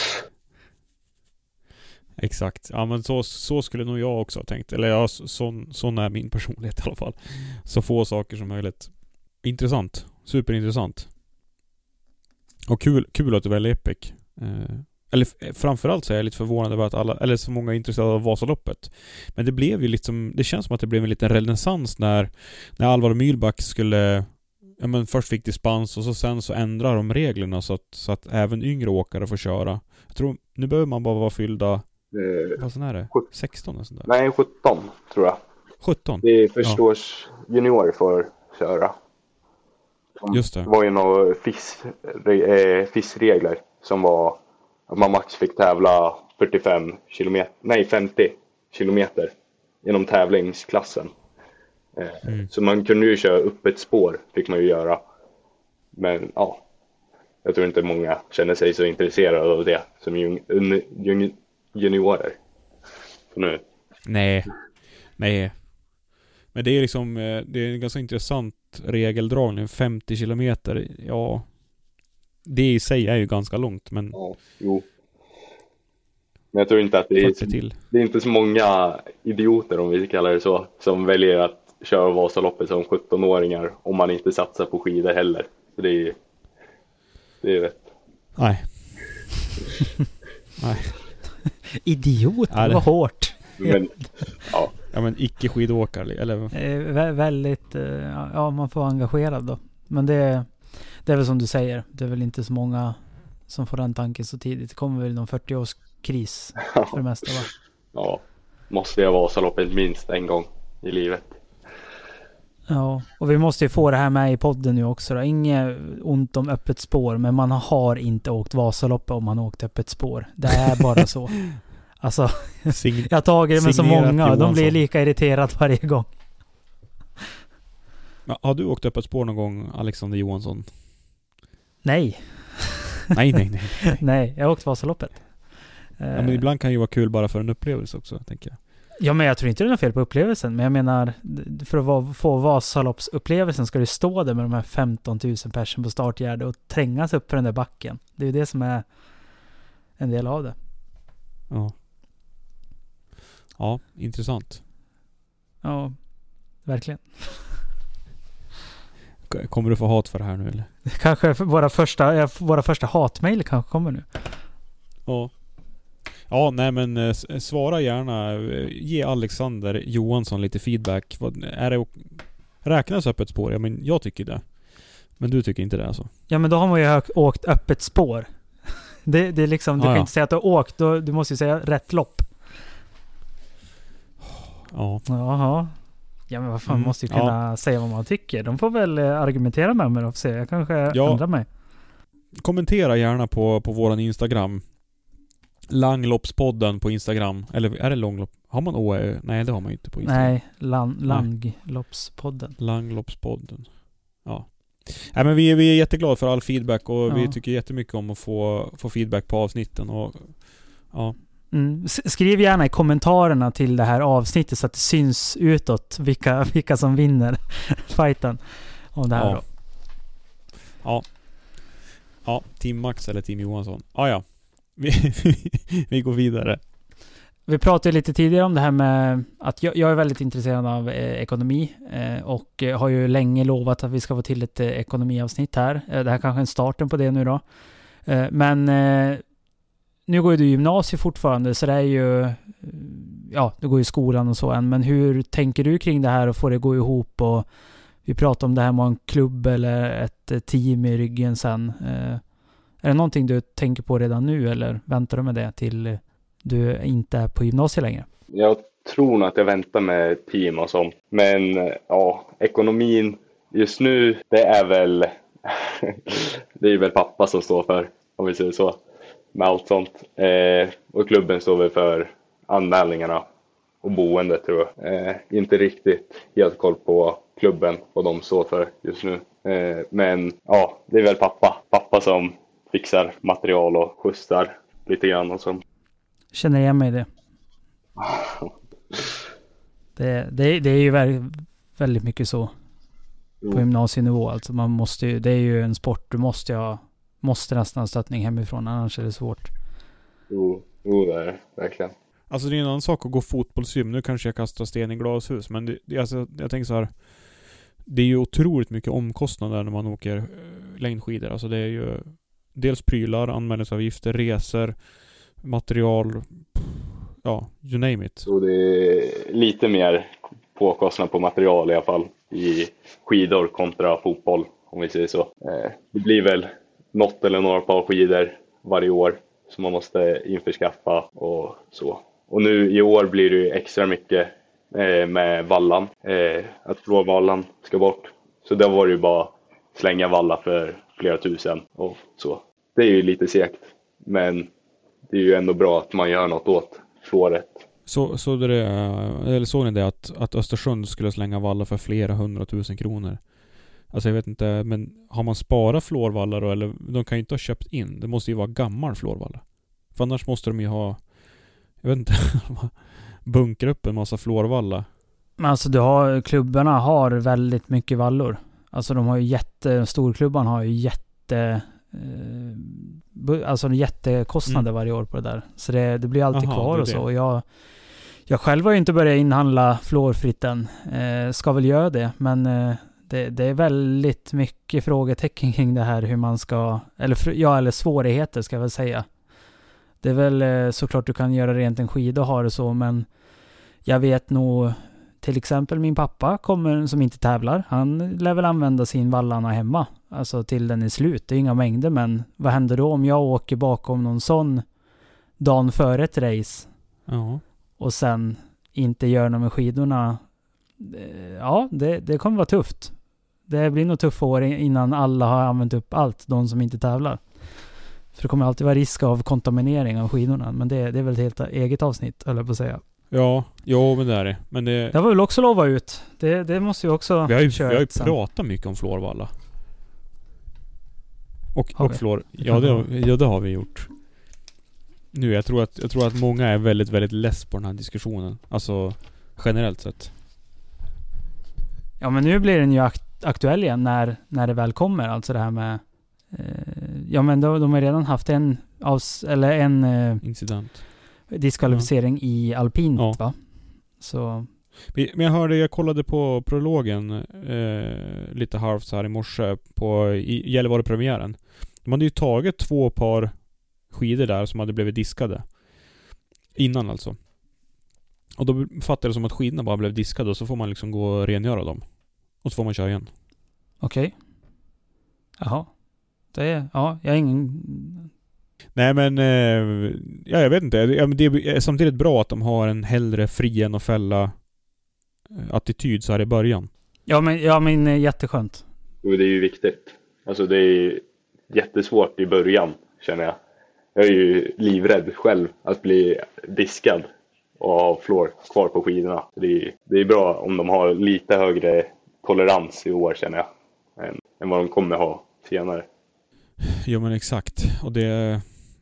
Exakt. Ja, men så, så skulle nog jag också ha tänkt. Eller ja, sån, sån är min personlighet i alla fall. Så få saker som möjligt. Intressant. Superintressant. Och kul, kul att du väljer Epic. Eh, eller framförallt så är jag lite förvånad över att alla, eller så många är intresserade av Vasaloppet. Men det blev ju liksom, det känns som att det blev en liten renässans när, när Alvar Myrback skulle, ja, men först fick dispens och så sen så ändrar de reglerna så att, så att även yngre åkare får köra. Jag tror, nu behöver man bara vara fyllda Eh, vad sån är det? sexton eller sånt där? Nej, sjutton tror jag. sjutton? Det är första års juniorer får köra. De Just det. var ju några FIS, eh, FIS-regler som var att man max fick tävla fyrtiofem kilometer, nej femtio kilometer inom tävlingsklassen. Eh, mm. Så man kunde ju köra upp ett spår, fick man ju göra. Men ja, jag tror inte många känner sig så intresserade av det som jung, un, jung, juniorer. Så nu. Nej. Nej. Men det är liksom, det är en ganska intressant regeldragning. femtio kilometer, ja. Det i sig är ju ganska långt, men ja, jo. Men jag tror inte att det är, till. det är inte så många idioter, om vi kallar det så, som väljer att köra Vasaloppet som sjuttonåringar om man inte satsar på skidor heller. Så det är det är rätt. Nej. Nej. Idiot, det var hårt. Men, ja. Ja, men icke skidåkare eller eh, vä- väldigt eh, ja, man får engagerad då. Men det, det är väl som du säger, det är väl inte så många som får den tanken så tidigt. Det kommer väl någon fyrtio-års kris för det mesta, va? Ja, måste jag Vasaloppet minst en gång i livet. Ja, och vi måste ju få det här med i podden nu också då. Inget ont om öppet spår, men man har inte åkt Vasaloppet om man har åkt öppet spår. Det är bara så. Alltså, Sign- jag har tagit det med så många, de blir lika irriterade varje gång. Ja, har du åkt öppet spår någon gång, Alexander Johansson? Nej. nej, nej, nej, nej. Nej, jag har åkt Vasaloppet. Ja, men ibland kan det ju vara kul bara för en upplevelse också, tänker jag. Ja, men jag tror inte det är något fel på upplevelsen. Men jag menar, för att få Vasaloppsupplevelsen ska du stå där med de här femton tusen personer på startgärde och trängas upp för den där backen. Det är ju det som är en del av det. Ja. Ja, intressant. Ja, verkligen. Kommer du få hat för det här nu, eller? Kanske våra första, våra första hatmejl kanske kommer nu. Ja. Ja, nej men svara gärna. Ge Alexander Johansson lite feedback. Vad, är det räknas öppet spår? Ja, men jag tycker det. Men du tycker inte det alltså? Ja, men då har man ju åkt öppet spår. Det, det är liksom, du ah, kan ja. inte säga att du har åkt, då, du måste ju säga rätt lopp. Ja. Jaha. Ja, men vad fan, mm, måste ju kunna ja. säga vad man tycker. De får väl argumentera med mig och se. Jag kanske ja. ändrar mig. Kommentera gärna på, på våran Instagram. Langloppspodden på Instagram. Eller är det långlopp? Har man Å? Nej, det har man ju inte på Instagram. Nej, lang, Langloppspodden. Langloppspodden. Ja. Nej, men vi är, vi är jätteglada för all feedback och ja. vi tycker jättemycket om att få, få feedback på avsnitten och ja. Mm. Skriv gärna i kommentarerna till det här avsnittet så att det syns utåt vilka, vilka som vinner fighten om det här ja. då. Ja. Ja, Team Max eller Team Johansson. Ah, ja, vi, vi går vidare. Vi pratade lite tidigare om det här med att jag, jag är väldigt intresserad av eh, ekonomi eh, och har ju länge lovat att vi ska få till ett eh, ekonomiavsnitt här. Eh, det här kanske är starten på det nu då. Eh, men eh, nu går ju du gymnasiet fortfarande, så det är ju, ja, du går ju i skolan och så än. Men hur tänker du kring det här och få det gå ihop? Och vi pratar om det här med en klubb eller ett team i ryggen sen. Eh, är det någonting du tänker på redan nu eller väntar du med det till du inte är på gymnasiet längre? Jag tror nog att jag väntar med team och sånt. Men ja, ekonomin just nu, det är väl det är väl pappa som står för, om vi säger så, med allt sånt. Eh, och klubben står väl för anmälningarna och boende, tror jag. Eh, inte riktigt helt koll på klubben och de står för just nu. Eh, men ja, det är väl pappa. Pappa som fixar material och skjutsar lite grann och så. Känner igen mig i det. det, det. Det är ju väldigt, väldigt mycket så på gymnasienivå. Alltså man måste ju, det är ju en sport, du måste ha, måste nästan ha stöttning hemifrån, annars är det svårt. Jo, jo det är det, verkligen. Alltså det är en annan sak att gå fotbollsgym. Nu kanske jag kastar sten i glashus, men det, det, alltså, jag tänker så här, det är ju otroligt mycket omkostnader när man åker äh, längdskidor. Alltså det är ju dels prylar, anmälningsavgifter, resor, material, ja, you name it. Så det är lite mer påkostnad på material i alla fall i skidor kontra fotboll, om vi säger så. Det blir väl något eller några par skidor varje år som man måste införskaffa och så. Och nu i år blir det ju extra mycket med vallan. Att florvallan ska bort. Så det var ju bara slänga valla för flera tusen och så. Det är ju lite segt, men det är ju ändå bra att man gör något åt floret. Så, så det, eller såg ni det att, att Östersund skulle slänga valla för flera hundratusen kronor? Alltså jag vet inte, men har man sparat florvallar då, eller de kan ju inte ha köpt in. Det måste ju vara gammal florvalla. För annars måste de ju ha, jag vet inte, bunkra upp en massa florvalla. Men alltså du har, klubbarna har väldigt mycket vallor. Alltså de har ju jätte, storklubban har ju jätte eh, alltså en jättekostnader mm. varje år på det där. Så det, det blir alltid Aha, kvar och så. Och jag, jag själv har ju inte börjat inhandla florfritt än. Eh, ska väl göra det, men eh, det, det är väldigt mycket frågetecken kring det här hur man ska, eller ja, eller svårigheter ska jag väl säga. Det är väl eh, såklart du kan göra rent en skida och ha det så, men jag vet nog till exempel min pappa kommer, som inte tävlar, han lär väl använda sin vallarna hemma. Alltså till den är slut. Det är inga mängder, men vad händer då om jag åker bakom någon sån dagen före ett race ja. och sen inte gör något med skidorna? Ja, det, det kommer vara tufft. Det blir nog tuffa år innan alla har använt upp allt, de som inte tävlar. För det kommer alltid vara risk av kontaminering av skidorna, men det, det är väl ett helt eget avsnitt, eller på att säga. Ja, jo, men det är det. Men det... Jag var väl också lova ut. Det, det måste ju också vi har ju, köra vi har ju sen. pratat mycket om florvalla. Och, har och flor. Ja det, ja, det har vi gjort. Nu, jag tror, att, jag tror att många är väldigt, väldigt less på den här diskussionen. Alltså, generellt sett. Ja, men nu blir den ju akt- aktuell igen när, när det väl kommer. Alltså det här med... Eh, ja, men de, de har redan haft en... Avs- eller en... Eh, incident. Diskvalificering ja. i alpint, ja. va? Så... Men jag hörde, jag kollade på prologen eh, lite halvt så här i morse på i Gällivare-premiären. De hade ju tagit två par skidor där som hade blivit diskade. Innan alltså. Och då fattade det som att skidorna bara blev diskade och så får man liksom gå och rengöra dem. Och så får man köra igen. Okej. Okay. Jaha. Det är, ja, jag har ingen... Nej men, eh, ja jag vet inte. Ja, men det är samtidigt bra att de har en hellre fri än att fälla attityd så här i början. Ja men, ja, men jätteskönt. Och det är ju viktigt. Alltså det är jättesvårt i början, känner jag. Jag är ju livrädd själv att bli diskad och ha flor kvar på skidorna. Det är, det är bra om de har lite högre tolerans i år, känner jag, än, än vad de kommer ha senare. Jo men exakt. Och det,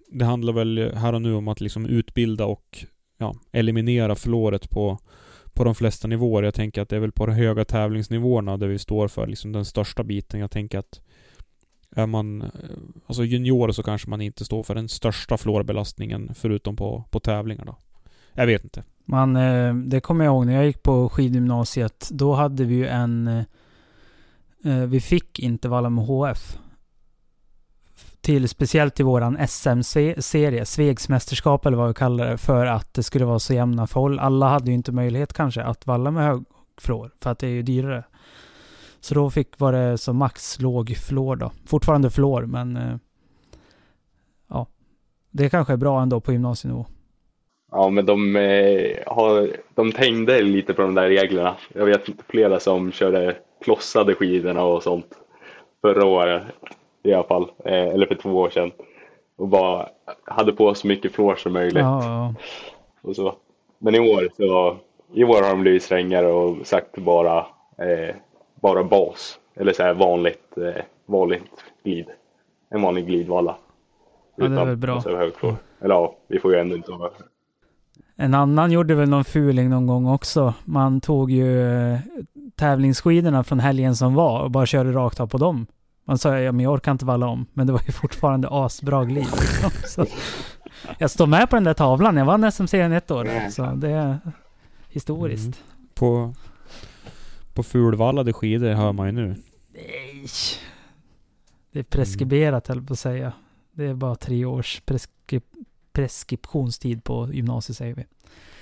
det handlar väl här och nu om att liksom utbilda och ja, eliminera förloret på, på de flesta nivåer. Jag tänker att det är väl på de höga tävlingsnivåerna där vi står för liksom den största biten. Jag tänker att är man alltså junior så kanske man inte står för den största fluorbelastningen förutom på, på tävlingar då. Jag vet inte. Man, det kommer jag ihåg när jag gick på skidgymnasiet. Då hade vi ju en... Vi fick inte valla med H F. Till, speciellt till våran S M-serie, Svegsmästerskap eller vad vi kallar det, för att det skulle vara så jämna förhåll. Alla hade ju inte möjlighet kanske att valla med hög fluor, för att det är ju dyrare. Så då fick var det så max låg fluor då. Fortfarande fluor, men ja, det kanske är bra ändå på gymnasienivå. Ja, men de, eh, har, de tängde lite på de där reglerna. Jag vet inte flera som körde klossade skidorna och sånt förra året i alla fall, eh, eller för två år sedan. Och bara hade på så mycket fluor som möjligt. Ja, ja. Och så. Men i år, så, i år har de blivit strängare och sagt bara, eh, bara bas. Eller så här vanligt, eh, vanligt glid. En vanlig glidvalla. Ja, det är väl bra. Så hög fluor. Eller ja, vi får ju ändå inte ha. En annan gjorde väl någon fuling någon gång också. Man tog ju eh, tävlingsskidorna från helgen som var och bara körde rakt av på dem. Man sa, ja men jag orkar inte valla om. Men det var ju fortfarande asbra glid. Så, jag står med på den där tavlan. Jag vann S M-serien ett år. Så det är historiskt. Mm. På, på fulvallade skidor hör man ju nu. Nej. Det är preskriberat, mm. höll på att säga. Det är bara tre års preskri- preskriptionstid på gymnasiet, säger vi.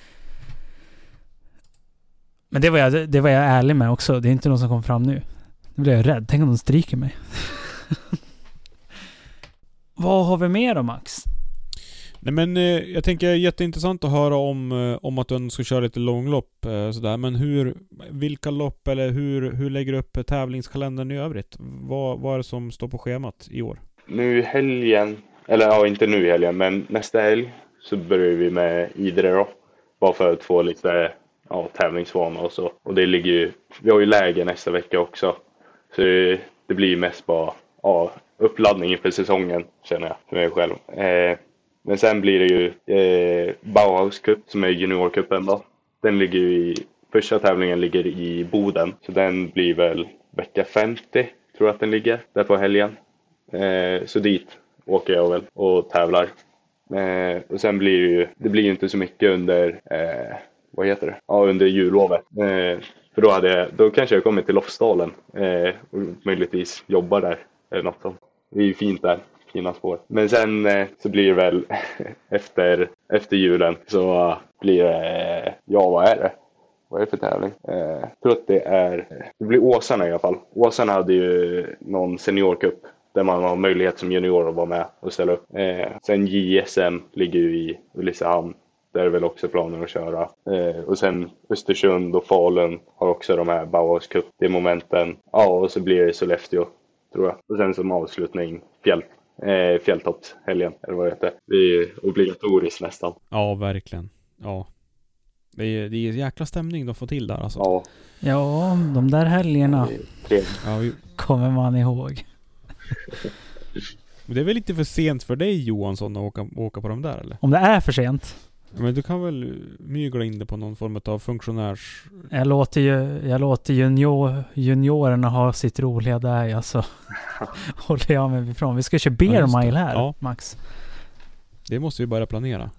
Men det var, jag, det var jag ärlig med också. Det är inte någon som kom fram nu. Nu blir jag rädd. Tänk om de stryker mig. Vad har vi mer då, Max? Nej, men eh, jag tänker det är jätteintressant att höra om, eh, om att du ska köra lite långlopp eh, sådär. Men hur, vilka lopp eller hur, hur lägger du upp tävlingskalendern i övrigt? Vad, vad är det som står på schemat i år? Nu i helgen, eller ja, inte nu i helgen, men nästa helg så börjar vi med Idre då. Bara för att få lite ja, tävlingsvana och så. Och det ligger ju, vi har ju läge nästa vecka också. Så det, det blir mest bara ja, uppladdning inför säsongen, känner jag för mig själv. Eh, men sen blir det ju eh, Bauhaus Cup som är juniorcupen då. Den ligger ju i, första tävlingen ligger i Boden. Så den blir väl vecka femtio, tror jag att den ligger, där på helgen. Eh, så dit åker jag väl och tävlar. Eh, och sen blir det ju, det blir ju inte så mycket under, eh, vad heter det? Ja, under jullovet. Eh, för då hade jag, då kanske jag kommer till Lofsdalen eh, och möjligtvis jobbar där eller något sånt. Det är ju fint där, fina spår. Men sen eh, så blir det väl efter, efter julen så blir det, eh, ja vad är det? Vad är det för tävling? Eh, jag tror att det är, det blir Åsarna i alla fall. Åsarna hade ju någon seniorcup där man har möjlighet som junior att vara med och ställa upp. Eh, sen J S M ligger ju i Ulricehamn. Där är väl också planer att köra. Eh, och sen Östersund och Falun har också de här Bauhaus Cup. Det är momenten. Ja, och så blir det Sollefteå, tror jag. Och sen som avslutning fjäll, eh, fjälltoppshelgen, eller vad det heter. Det är obligatoriskt nästan. Ja, verkligen. Ja. Det är, det är jäkla stämning de får till där alltså. Ja. Ja, de där helgerna ja, vi... kommer man ihåg. Men det är väl lite för sent för dig, Johansson, att åka, åka på dem där, eller? Om det är för sent. Men du kan väl mygla in det på någon form av funktionärs... Jag låter ju jag låter junior, juniorerna ha sitt roliga där, alltså. Håller jag mig ifrån. Vi ska köra beer ja, mile här, ja. Max. Det måste vi börja planera.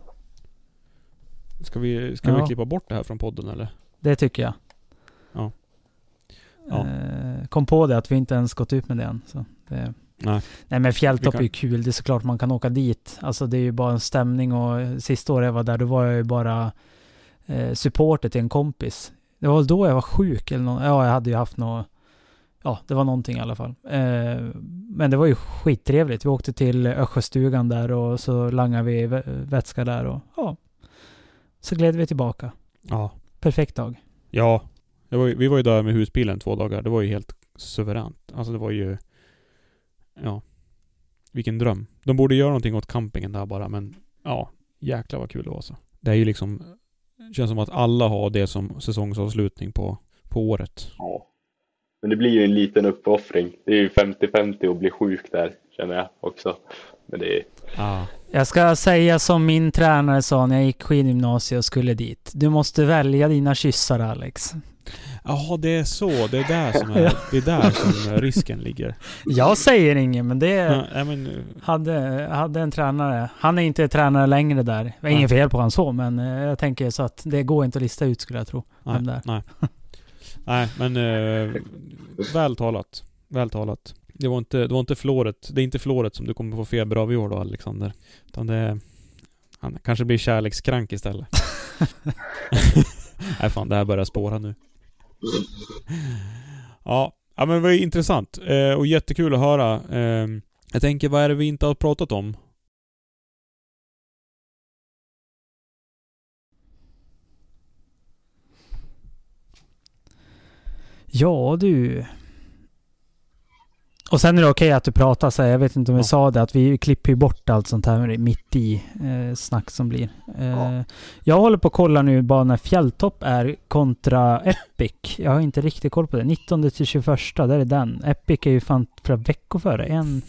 Ska vi, ska ja. vi klippa bort det här från podden, eller? Det tycker jag. Ja. ja. Eh, kom på det att vi inte ens gått ut med det än. Så det... Nej. Nej, men fjälltopp kan... är ju kul. Det är såklart man kan åka dit. Alltså det är ju bara en stämning, och sista året jag var där, då var jag ju bara eh, supporter till en kompis. Det var då jag var sjuk eller något. Ja, jag hade ju haft något. Ja, det var någonting i alla fall. Eh, men det var ju skittrevligt. Vi åkte till Ösjöstugan där och så langade vi vätska där och ja. Så gled vi tillbaka. Ja. Perfekt dag. Ja. Det var ju, vi var ju där med husbilen två dagar. Det var ju helt suveränt. Alltså det var ju ja, vilken dröm. De borde göra någonting åt campingen där bara, men ja, jäklar vad kul det var så. Det är ju liksom, känns som att alla har det som säsongsavslutning på, på året. Ja, men det blir ju en liten uppoffring. Det är ju femtio femtio att bli sjuk där, känner jag också. Men det är... Ja. Jag ska säga som min tränare sa när jag gick skidgymnasiet och skulle dit. Du måste välja dina kyssar, Alex. Ja, det är så. Det är där som, är, det är där som risken ligger. Jag säger inget, men det Ja, nej, men, hade, hade en tränare. Han är inte tränare längre där. Det var ingen fel på han så, men jag tänker så att det går inte att lista ut, skulle jag tro. nej, där. nej. nej, men eh, väl talat. Väl talat. Det var inte, det var inte flåret. Det är inte flåret som du kommer få feber av i år då, Alexander. Utan det, han kanske blir kärlekskrank istället. Nej fan, det här börjar spåra nu. Ja, ja men det var intressant. Eh, och jättekul att höra. Eh, jag tänker, vad är det vi inte har pratat om? Ja, du... Och sen är det okej att du pratar så här. Jag vet inte om vi Ja. sa det, att vi klipper ju bort allt sånt här mitt i eh, snack som blir. Eh, Ja. Jag håller på att kolla nu bara när Fjälltopp är kontra Epic. Jag har inte riktigt koll på det. nittonde till tjugoförsta, där är den. Epic är ju fan flera veckor före. En,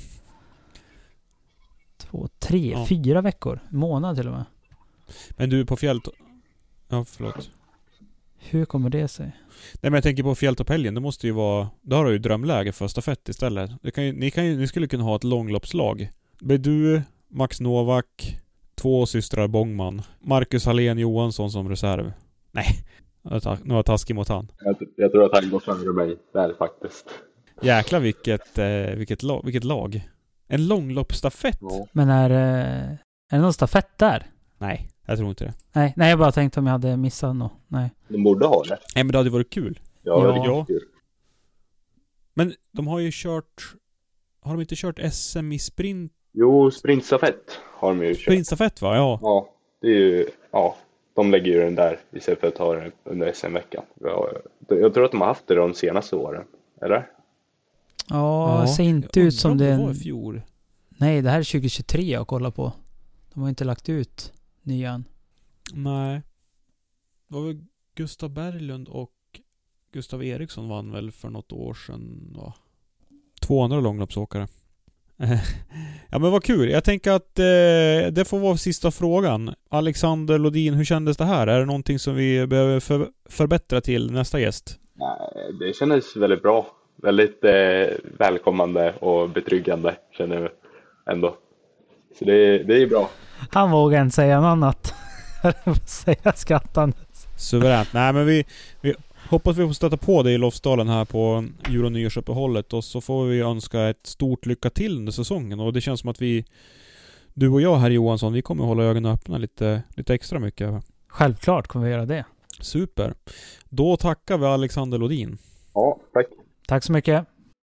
två, tre, Ja. fyra veckor. Månad till och med. Men du, på fjällt... Ja, förlåt. Hur kommer det sig? Nej, men jag tänker på fjälltopphelgen. Det måste ju vara... Då har du ju drömläge för stafett istället. Det kan ju, ni, kan ju, ni skulle kunna ha ett långloppslag. Det är du, Max Novak, två systrar Bångman, Marcus Hallén Johansson som reserv. Nej, nu var jag taskig mot han. Jag, jag tror att han går före mig där faktiskt. Jäklar vilket, eh, vilket, lag, vilket lag. En långloppsstafett? Ja. Men är, eh, är det någon stafett där? Nej, jag tror inte det. Nej, nej, jag bara tänkte om jag hade missat något. Nej. De borde ha det. Nej, men det hade varit kul. Ja, Ja. det är Ja. kul. Men de har ju kört... Har de inte kört S M i sprint? Jo, sprintstafett har de ju kört. Sprintstafett va? Ja. Ja, det är ju... Ja, de lägger ju den där istället för att ta den under S M-veckan. Ja, jag tror att de har haft det de senaste åren. Eller? Ja, det ser inte jag ut som undrar det om är var en... i fjol. Nej, det här är tjugohundratjugotre jag kollar på. De har inte lagt ut nyan. Nej. Det var väl Gustav Berglund och Gustav Eriksson vann väl för något år sedan, va? Två andra långloppsåkare. Ja, men vad kul. Jag tänker att eh, det får vara sista frågan. Alexander Lodin, hur kändes det här? Är det någonting som vi behöver för, förbättra till nästa gäst? Nej, det kändes väldigt bra. Väldigt eh, välkommande och betryggande känner jag ändå. Så det, det är bra. Han vågar inte säga något annat. Säga skrattandes. Suveränt. Nej, men vi, vi hoppas vi får stöta på det i Lofsdalen här på jul- och nyårsuppehållet, och så får vi önska ett stort lycka till under säsongen. Och det känns som att vi, du och jag här Johansson, vi kommer hålla ögonen öppna lite, lite extra mycket. Självklart kommer vi göra det. Super. Då tackar vi Alexander Lodin. Ja, tack. Tack så mycket.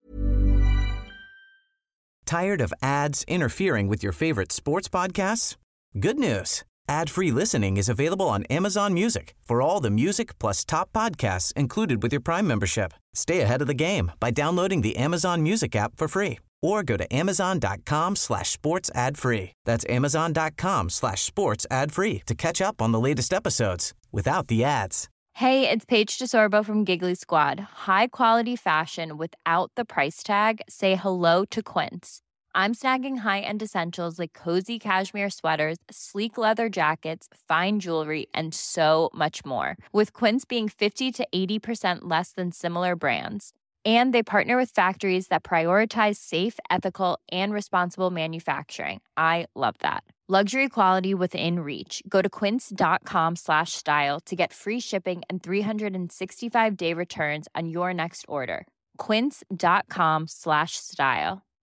Tired of ads interfering with your favorite sports podcasts? Good news. Ad-free listening is available on Amazon Music for all the music plus top podcasts included with your Prime membership. Stay ahead of the game by downloading the Amazon Music app for free or go to amazon.com slash sports ad free. That's amazon.com slash sports ad free to catch up on the latest episodes without the ads. Hey, it's Paige DeSorbo from Giggly Squad. High quality fashion without the price tag. Say hello to Quince. I'm snagging high-end essentials like cozy cashmere sweaters, sleek leather jackets, fine jewelry, and so much more. With Quince being fifty to eighty percent less than similar brands. And they partner with factories that prioritize safe, ethical, and responsible manufacturing. I love that. Luxury quality within reach. Go to quince.com slash style to get free shipping and three sixty-five day returns on your next order. Quince.com slash style.